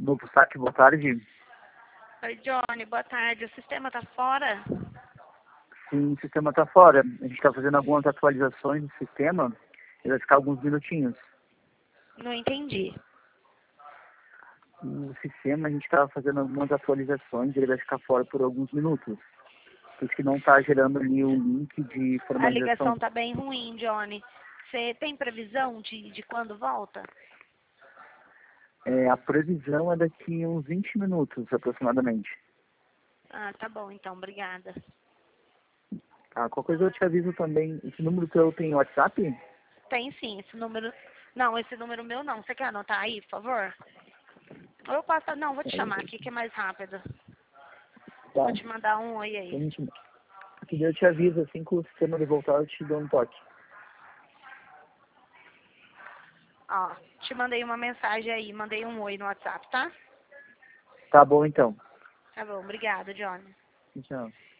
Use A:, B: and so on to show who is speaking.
A: Novo saque, boa tarde.
B: Oi, Johnny, boa tarde. O sistema tá fora?
A: Sim, o sistema está fora. A gente está fazendo algumas atualizações no sistema e vai ficar alguns minutinhos.
B: Não entendi.
A: O sistema, a gente está fazendo algumas atualizações e ele vai ficar fora por alguns minutos. Por isso que não está gerando ali o link de
B: A
A: formalização.
B: ligação tá bem ruim, Johnny. Você tem previsão de quando volta?
A: A previsão é daqui uns 20 minutos, aproximadamente.
B: Ah, tá bom, então. Obrigada.
A: Tá? Qualquer coisa eu te aviso também. Esse número teu tem WhatsApp?
B: Tem sim, esse número... Não, esse número meu não. Você quer anotar aí, por favor? Ou eu passo... Não, vou te chamar aqui, que é mais rápido.
A: Tá.
B: Vou te mandar um oi aí.
A: Que daí eu te aviso, assim que o sistema ele voltar, eu te dou um toque.
B: Ó, te mandei uma mensagem aí. Mandei um oi no WhatsApp, tá?
A: Tá bom, então.
B: Tá bom, obrigada, Johnny.
A: Tchau.